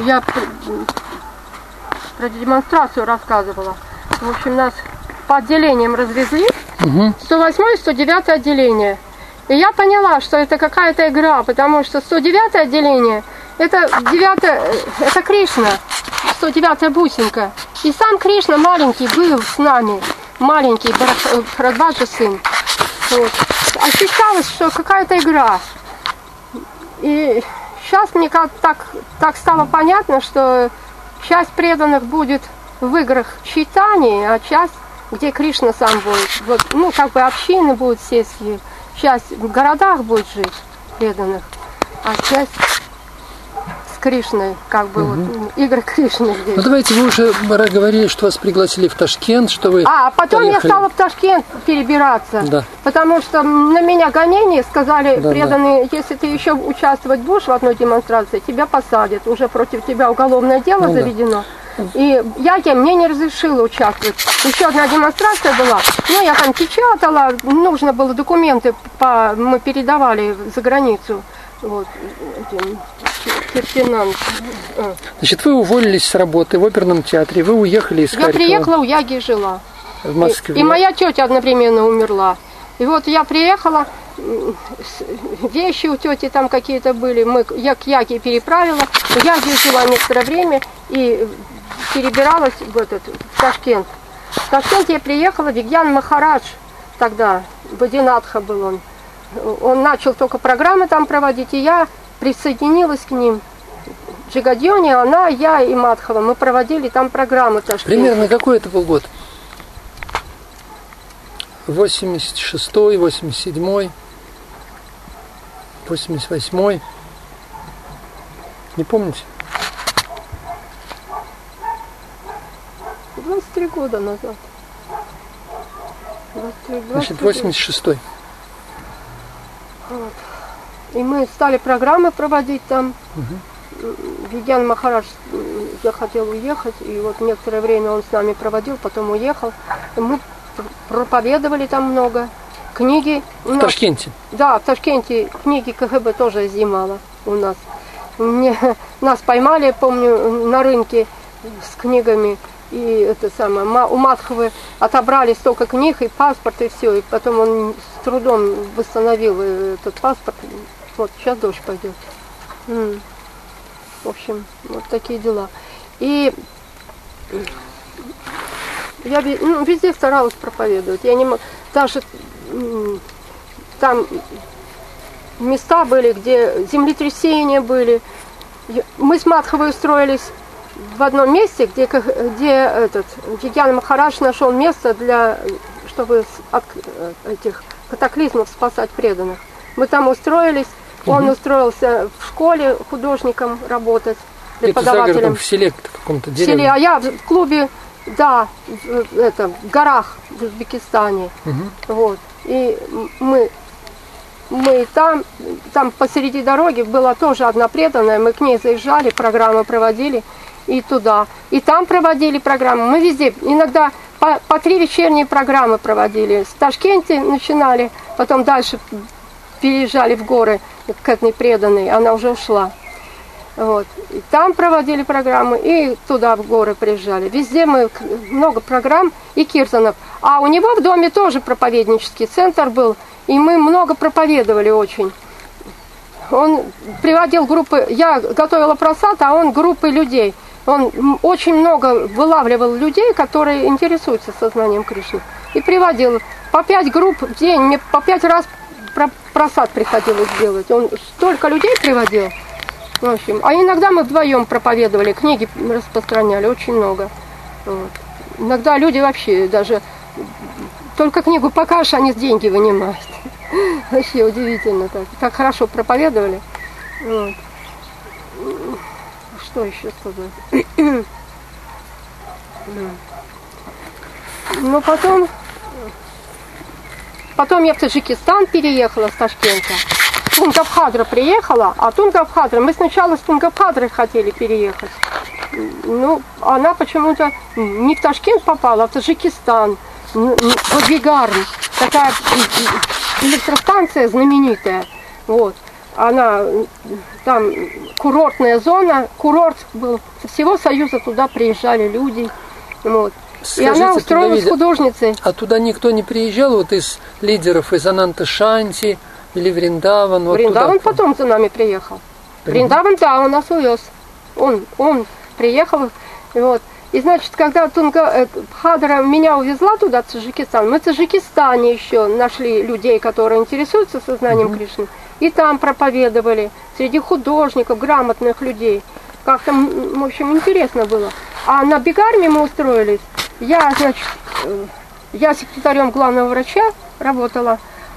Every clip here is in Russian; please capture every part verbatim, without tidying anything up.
я про демонстрацию рассказывала. В общем, нас по отделениям развезли. Угу. сто восьмое, сто девятое отделение. И я поняла, что это какая-то игра, потому что сто девятое отделение, это девятое, это Кришна, сто девятая бусинка. И сам Кришна маленький был с нами, маленький Бхарадваджа сын. Вот. Ощущалось, что какая-то игра. И сейчас мне как так, так стало понятно, что часть преданных будет в играх читания, а часть, где Кришна сам будет. Вот, ну, как бы общины будут сельские. Часть в городах будет жить преданных, а часть с Кришной, как бы угу. вот, игры Кришны здесь. Ну давайте, вы уже говорили, что вас пригласили в Ташкент, что вы А, потом поехали. Я стала в Ташкент перебираться, да. потому что на меня гонения сказали, да, преданные, да. если ты еще участвовать будешь в одной демонстрации, тебя посадят, уже против тебя уголовное дело ну, заведено. Да. И я, я мне не разрешила участвовать. Еще одна демонстрация была. Ну, я там печатала, нужно было документы, по, мы передавали за границу. Вот, лейтенант. Значит, вы уволились с работы в оперном театре, вы уехали из я Харькова. Я приехала, у Яги жила. В Москве. И, и моя тетя одновременно умерла. И вот я приехала, вещи у тети там какие-то были, мы, я к Яге переправила. У Яги жила некоторое время и перебиралась в этот в Ташкент. В Ташкент я приехала, Вигьян Махарадж тогда, Бадинатха был он. Он начал только программы там проводить, и я присоединилась к ним. Джигадьони, она, я и Мадхава, мы проводили там программы в Ташкенте. Примерно какой это был год? восемьдесят шестой, восемьдесят седьмой, восемьдесят восьмой. Не помните? двадцать три года назад. двадцать три, двадцать три Значит, восемьдесят шестой. Вот. И мы стали программы проводить там. Угу. Вигьян Махарадж захотел уехать, и вот некоторое время он с нами проводил, потом уехал. И мы проповедовали там много. Книги. В нас, Ташкенте? Да, в Ташкенте книги КГБ тоже изъимала у нас. Мне, нас поймали, я помню, на рынке с книгами. И это самое, у Мадхавы отобрали столько книг и паспорт, и все. И потом он с трудом восстановил этот паспорт. Вот, сейчас дождь пойдет. М-м. В общем, вот такие дела. И я ну, везде старалась проповедовать. Я не мог, даже м- там места были, где землетрясения были. Мы с Мадхавой устроились в одном месте, где, где этот Вигьян Махарадж нашел место для, чтобы от этих катаклизмов спасать преданных. Мы там устроились, он угу. устроился в школе художником работать, преподавателем. Это в селе каком-то в селе, а я в клубе, да, в, это, в горах в Узбекистане. Угу. Вот. И мы, мы там, там посреди дороги была тоже одна преданная, мы к ней заезжали, программы проводили. И туда, и там проводили программы. Мы везде, иногда по, по три вечерние программы проводили. В Ташкенте начинали, потом дальше переезжали в горы к этой преданной, она уже ушла. Вот. И там проводили программы, и туда в горы приезжали. Везде мы, много программ и киртанов. А у него в доме тоже проповеднический центр был, и мы много проповедовали очень. Он приводил группы, я готовила просад, а он группы людей. Он очень много вылавливал людей, которые интересуются сознанием Кришны. И приводил по пять групп в день, мне по пять раз просад приходилось делать. Он столько людей приводил. В общем, а иногда мы вдвоем проповедовали, книги распространяли, очень много. Вот. Иногда люди вообще даже только книгу покажешь, они деньги вынимают. Вообще удивительно так. Так хорошо проповедовали. Вот. Что еще сказать? Ну, потом... Потом я в Таджикистан переехала с Ташкента. Тунгабхадра приехала, а Тунгабхадра... Мы сначала с Тунгабхадрой хотели переехать. Ну, она почему-то не в Ташкент попала, а в Таджикистан. В Бигарн. Такая электростанция знаменитая. Вот. она, там курортная зона, курорт был, со всего Союза туда приезжали люди. Вот. Скажите, и она устроилась туда, художницей. А туда никто не приезжал, вот из лидеров, из Ананта-Шанти или Вриндаван? Вот Вриндаван туда? потом за нами приехал. Вриндаван, да, он нас увез. Он, он приехал, вот. И, значит, когда Тунга Бхадра меня увезла туда, в Таджикистан, мы в Таджикистане еще нашли людей, которые интересуются сознанием mm-hmm. Кришны, и там проповедовали, среди художников, грамотных людей. Как-то, в общем, интересно было. А на Бигарме мы устроились. Я, значит, я секретарем главного врача работала,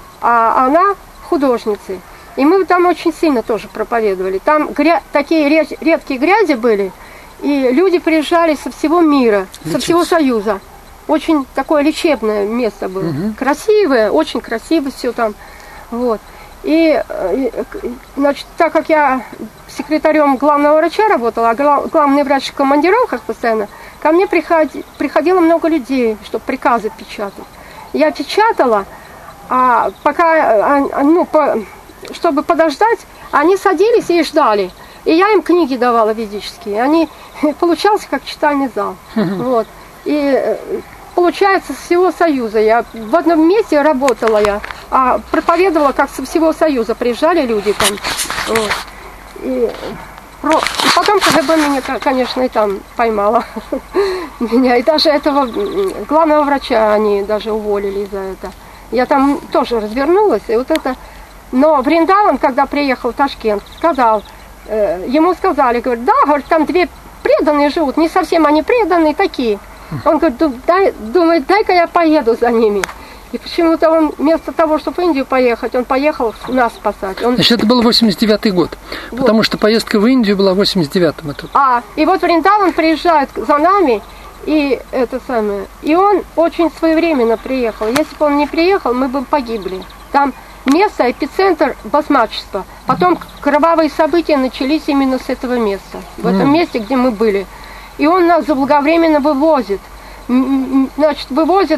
а она художницей. И мы там очень сильно тоже проповедовали. Там гря... такие ред... редкие грязи были, и люди приезжали со всего мира, Лечиться. со всего Союза. Очень такое лечебное место было. Угу. Красивое, очень красиво все там. Вот. И, значит, так как я секретарем главного врача работала, а главный врач в командировках постоянно, ко мне приходи... приходило много людей, чтобы приказы печатать. Я печатала, а пока, ну, по... чтобы подождать, они садились и ждали. И я им книги давала ведические. Они получался как читальный зал. Uh-huh. Вот. И получается со всего Союза. Я в одном месте работала я, а проповедовала как со всего Союза. Приезжали люди там. Вот. И, про... и потом КГБ меня, конечно, и там поймала. Меня. И даже этого главного врача они даже уволили за это. Я там тоже развернулась. И вот это... Но Вриндаван, когда приехал в Ташкент, сказал, э, ему сказали, говорит, да, говорит, там две преданные живут, не совсем они преданные такие. Он говорит, дай, думает, дай-ка я поеду за ними. И почему-то он вместо того, чтобы в Индию поехать, он поехал нас спасать. Он... Значит, это был восемьдесят девятый год, вот. Потому что поездка в Индию была в восемьдесят девятом. Это... А, и вот Вриндаван приезжает за нами, и это самое, и он очень своевременно приехал. Если бы он не приехал, мы бы погибли. Там место, эпицентр басмачества. Потом кровавые события начались именно с этого места. В этом месте, где мы были. И он нас заблаговременно вывозит. Значит, вывозит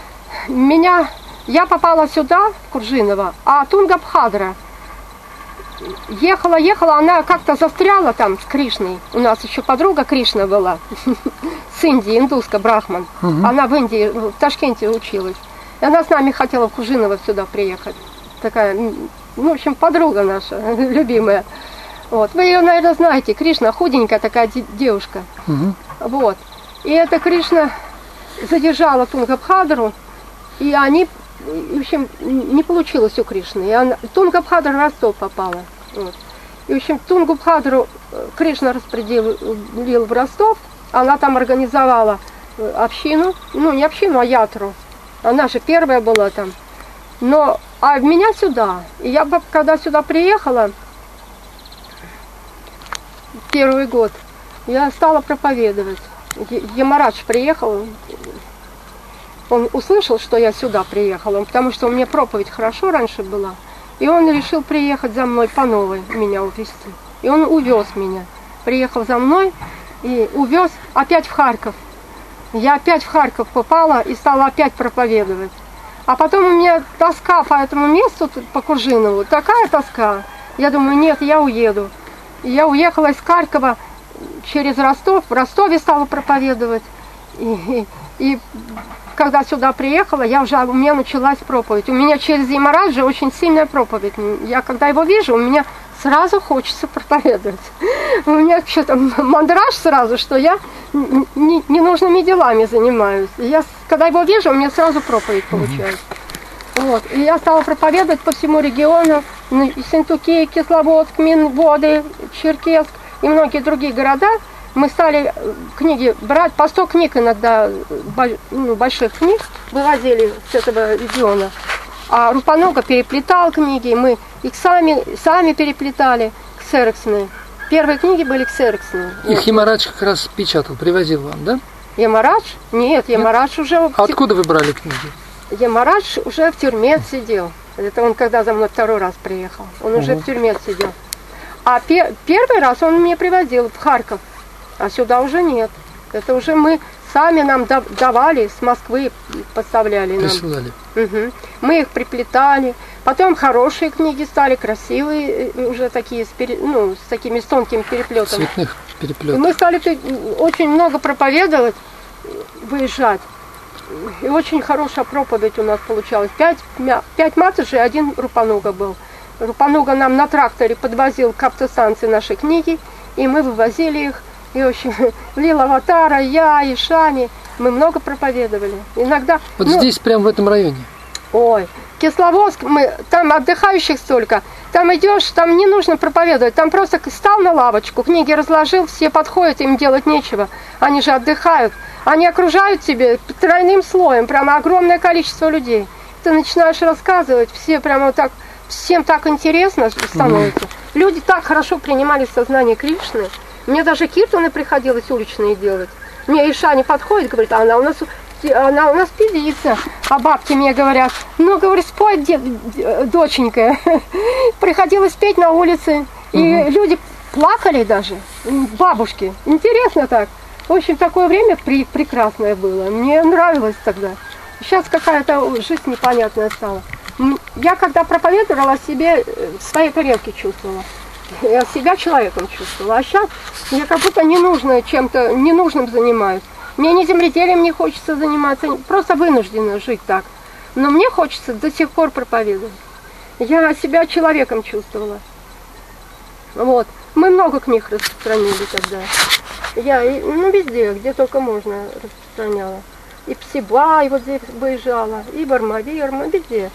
меня... Я попала сюда, в Куржиново, а Тунга Бхадра ехала, ехала, она как-то застряла там с Кришной. У нас еще подруга Кришна была. С Индии, индуска, брахман. Она в Индии, в Ташкенте училась. И она с нами хотела в Куржиново сюда приехать. Такая, ну, в общем, подруга наша, любимая. Вот. Вы ее, наверное, знаете. Кришна, худенькая такая девушка. Угу. Вот. И эта Кришна задержала Тунга Бхадру, и они, в общем, не получилось у Кришны. И она, Тунга Бхадра в Ростов попала. Вот. И, в общем, Тунгу Бхадру Кришна распределил в Ростов. Она там организовала общину. Ну, не общину, а ятру. Она же первая была там. Но, а меня сюда. И я, когда сюда приехала, первый год, я стала проповедовать. Ямарадж приехал, он услышал, что я сюда приехала, потому что у меня проповедь хорошо раньше была. И он решил приехать за мной по новой, меня увезти. И он увез меня. Приехал за мной и увез опять в Харьков. Я опять в Харьков попала и стала опять проповедовать. А потом у меня тоска по этому месту, по Куржинову, такая тоска. Я думаю, нет, я уеду. И я уехала из Харькова через Ростов, в Ростове стала проповедовать. И, и, и когда сюда приехала, я уже, у меня началась проповедь. У меня через Ямараджа очень сильная проповедь. Я когда его вижу, у меня сразу хочется проповедовать. У меня что-то мандраж сразу, что я ненужными делами занимаюсь. И я, когда его вижу, у меня сразу проповедь получается. Вот. И я стала проповедовать по всему региону. Сентуки, Кисловодск, Минводы, Черкесск и многие другие города. Мы стали книги брать, по сто книг иногда, ну, больших книг, вывозили с этого региона. А Рупанога переплетал книги, мы их сами, сами переплетали, ксероксные. Первые книги были ксероксные. Их вот. Ямарадж как раз печатал, привозил вам, да? Ямарадж? Нет, Ямарадж уже... А откуда вы брали книги? Ямарадж уже в тюрьме сидел. Это он когда за мной второй раз приехал. Он угу. уже в тюрьме сидел. А пе- первый раз он мне привозил в Харьков. А сюда уже нет. Это уже мы сами нам давали, с Москвы поставляли нам. Присылали. Угу. Мы их приплетали, Потом хорошие книги стали, красивые, уже такие, с, пере, ну, с такими с тонкими переплетами. Цветных переплетов. И мы стали очень много проповедовать, выезжать. И очень хорошая проповедь у нас получалась. Пять, пять матушей, один Рупануга был. Рупануга нам на тракторе подвозил к автостанции наши книги, и мы вывозили их. И, в общем, Лила Ватара, я, и Шани, мы много проповедовали. Иногда... Вот ну, здесь, прямо в этом районе? Ой, Кисловодск, мы, там отдыхающих столько. Там идешь, там не нужно проповедовать. Там просто стал на лавочку, книги разложил, все подходят, им делать нечего. Они же отдыхают. Они окружают тебя тройным слоем, прямо огромное количество людей. Ты начинаешь рассказывать, все прямо так, всем так интересно становится. Mm-hmm. Люди так хорошо принимали сознание Кришны. Мне даже киртаны приходилось уличные делать. Мне Иша не подходит, говорит, а она у нас, она у нас певица. А бабки мне говорят, ну, говорит, спой, доченька. Приходилось петь на улице. И mm-hmm. люди плакали даже, бабушки. Интересно так. В общем, такое время при, прекрасное было. Мне нравилось тогда. Сейчас какая-то жизнь непонятная стала. Я когда проповедовала, себе в своей тарелке чувствовала. Я себя человеком чувствовала. А сейчас я как будто ненужное чем-то, ненужным занимаюсь. Мне ни земледелием не хочется заниматься, просто вынуждена жить так. Но мне хочется до сих пор проповедовать. Я себя человеком чувствовала. Вот. Мы много книг распространили тогда. Я, ну, везде, где только можно, распространяла. И Псиба, и вот здесь выезжала, и Бармавирма, везде.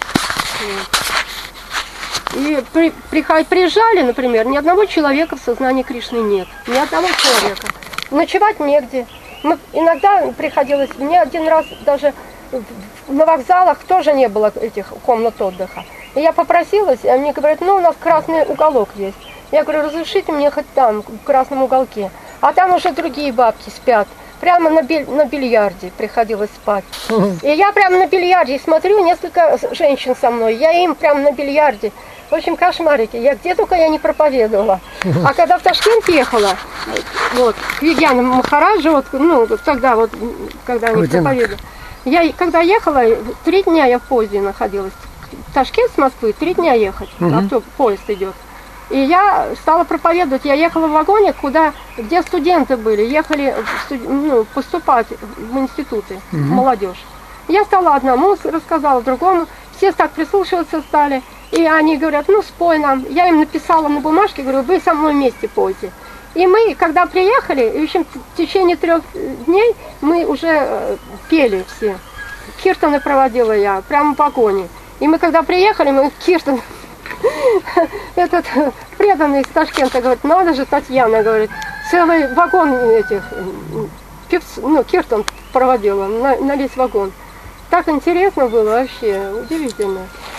Вот. И при, при, приезжали, например, ни одного человека в сознании Кришны нет. Ни одного человека. Ночевать негде. Мы, иногда приходилось, мне один раз даже на вокзалах тоже не было этих комнат отдыха. И я попросилась, и они говорят, ну, у нас красный уголок есть. Я говорю, разрешите мне хоть там, в красном уголке. А там уже другие бабки спят. Прямо на, биль, на бильярде приходилось спать. И я прямо на бильярде смотрю, несколько женщин со мной. Я им прямо на бильярде. В общем, кошмарики. Я где только я не проповедовала. А когда в Ташкент ехала, вот, к Вигьяну Махараджу, вот, ну, тогда вот, когда они проповедовали. Я когда ехала, три дня я в поезде находилась. В Ташкент с Москвы три дня ехать. Авто, поезд идет. И я стала проповедовать. Я ехала в вагоне, куда, где студенты были, ехали ну, поступать в институты, угу. молодежь. Я стала одному, рассказала другому. Все так прислушиваться стали. И они говорят, ну спой нам. Я им написала на бумажке, говорю, вы со мной вместе пойте. И мы, когда приехали, в общем, в течение трех дней мы уже пели все. Киртаны проводила я, прямо в вагоне. И мы, когда приехали, мы киртан... Этот преданный из Ташкента говорит, надо же, Татьяна, говорит, целый вагон этих, певц, ну, киртан проводила на, на весь вагон. Так интересно было вообще, удивительно.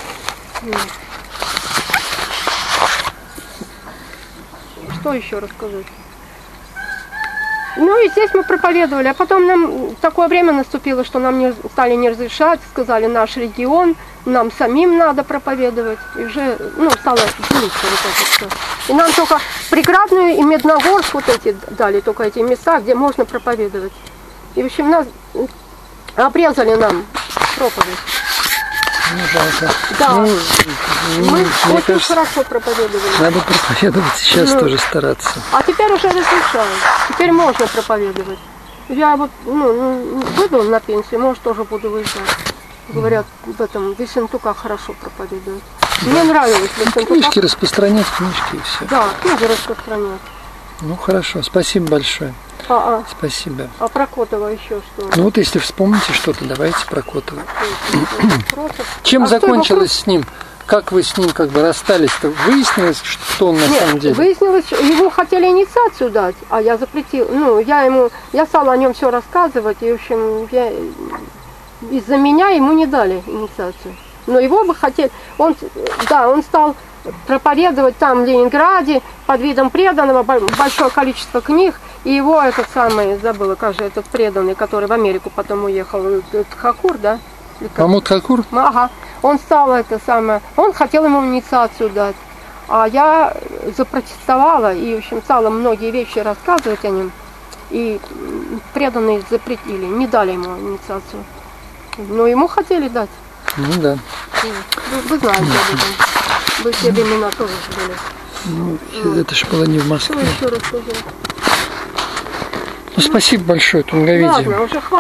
Что еще рассказать? Ну и здесь мы проповедовали, а потом нам такое время наступило, что нам не стали не разрешать, сказали, наш регион, нам самим надо проповедовать, и уже, ну, стало длиться вот это все. И нам только Преградную и Медногорск вот эти дали, только эти места, где можно проповедовать. И, в общем, нас обрезали нам проповедь. Ну, жалко. Да. Ну, мы мне очень кажется, хорошо проповедовали. Надо проповедовать сейчас ну, тоже стараться. А теперь уже разрешают. Теперь можно проповедовать. Я вот, ну, выйду на пенсию, может, тоже буду выезжать. Говорят, в этом в Ессентуках хорошо проповедуют. Да. Мне нравилось в Ессентуках. Книжки распространять, книжки и все. Да, книги распространять. Ну, хорошо, спасибо большое. А, а. Спасибо. А про Котова еще что? Ну вот если вспомните что-то, давайте про Котова. Чем а закончилось с ним? Как вы с ним как бы расстались-то? Выяснилось, что он на Нет, самом деле? Выяснилось, его хотели инициацию дать, а я запретила. Ну, я ему, я стала о нем все рассказывать, и, в общем, я, из-за меня ему не дали инициацию. Но его бы хотели, он, да, он стал проповедовать там в Ленинграде под видом преданного, большое количество книг, и его этот самый, забыла, как же этот преданный, который в Америку потом уехал, Тхакур, да? Махмуд Тхакур? Ага, он стал это самое, он хотел ему инициацию дать, а я запротестовала и, в общем, стала многие вещи рассказывать о нем, и преданные запретили, не дали ему инициацию, но ему хотели дать. Ну да. Вы, вы знаете об этом. Вы все времена тоже были. Ну, это же было не в Что Москве. еще рассказать? Ну, спасибо большое, Тунговидие. Ладно, уже хватит.